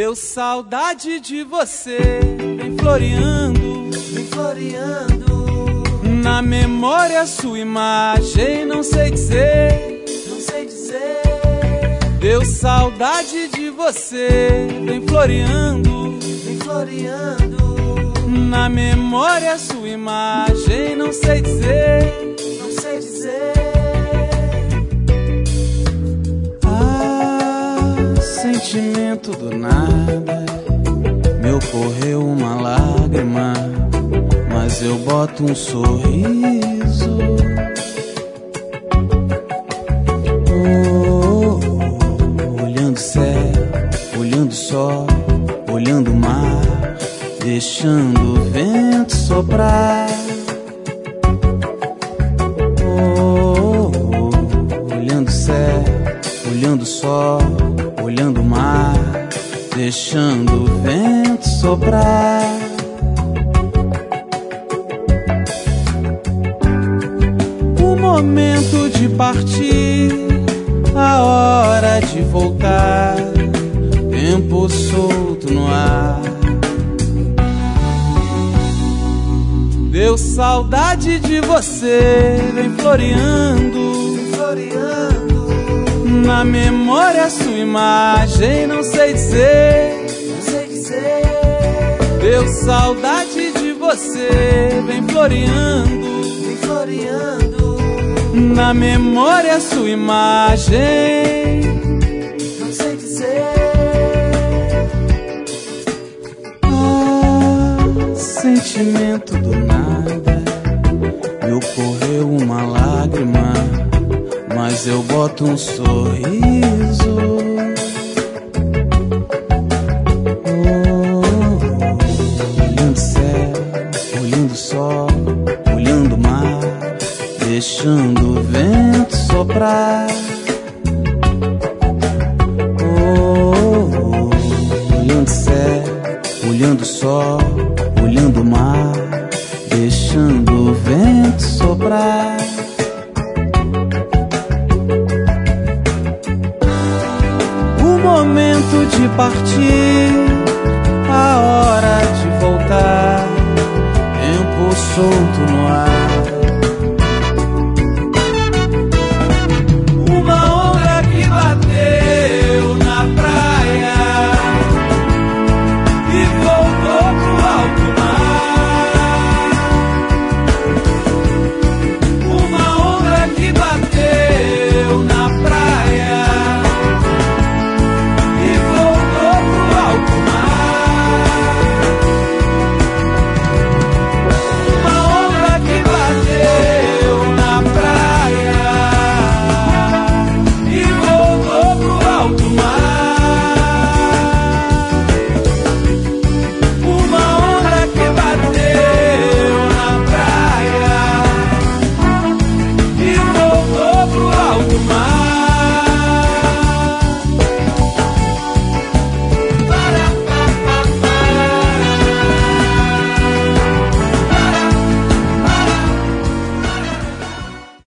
Deu saudade de você, vem floreando, vem floreando. Na memória sua imagem, não sei dizer, não sei dizer. Deu saudade de você, vem floreando, vem floreando. Na memória sua imagem, não sei dizer, não sei dizer. Sentimento do nada, me ocorreu uma lágrima, mas eu boto um sorriso. Olhando o céu, olhando o sol, olhando o mar, deixando o vento soprar. Olhando o céu, olhando o sol, olhando o mar, deixando o vento soprar. O momento de partir, a hora de voltar, tempo solto no ar. Deu saudade de você, vem floreando, vem floreando. Na memória sua imagem, não sei dizer, não sei dizer. Deu saudade de você, vem floreando, vem floreando. Na memória sua imagem, não sei dizer. Sentimento do nada, me ocorreu uma lágrima, mas eu boto um sorriso. Olhando o céu, olhando o sol, olhando o mar, deixando o vento soprar. Olhando o céu, olhando o sol, olhando o mar, deixando o vento soprar. O momento de partir,